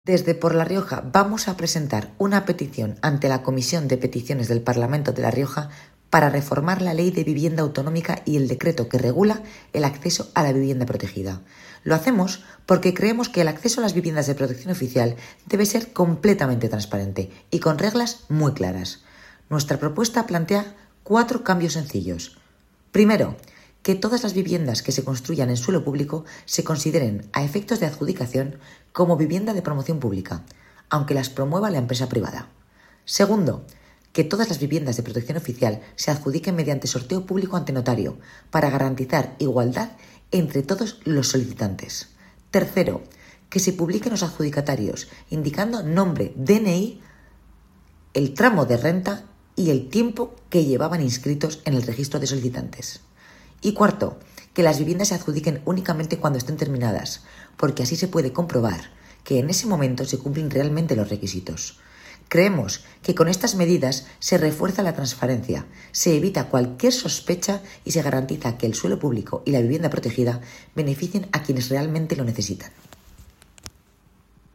Desde Por La Rioja vamos a presentar una petición ante la Comisión de Peticiones del Parlamento de La Rioja para reformar la Ley de Vivienda Autonómica y el decreto que regula el acceso a la vivienda protegida. Lo hacemos porque creemos que el acceso a las viviendas de protección oficial debe ser completamente transparente y con reglas muy claras. Nuestra propuesta plantea 4 cambios sencillos. Primero, que todas las viviendas que se construyan en suelo público se consideren, a efectos de adjudicación, como vivienda de promoción pública, aunque las promueva la empresa privada. Segundo, que todas las viviendas de protección oficial se adjudiquen mediante sorteo público ante notario, para garantizar igualdad entre todos los solicitantes. Tercero, que se publiquen los adjudicatarios, indicando nombre, DNI, el tramo de renta y el tiempo que llevaban inscritos en el registro de solicitantes. Y cuarto, que las viviendas se adjudiquen únicamente cuando estén terminadas, porque así se puede comprobar que en ese momento se cumplen realmente los requisitos. Creemos que con estas medidas se refuerza la transparencia, se evita cualquier sospecha y se garantiza que el suelo público y la vivienda protegida beneficien a quienes realmente lo necesitan.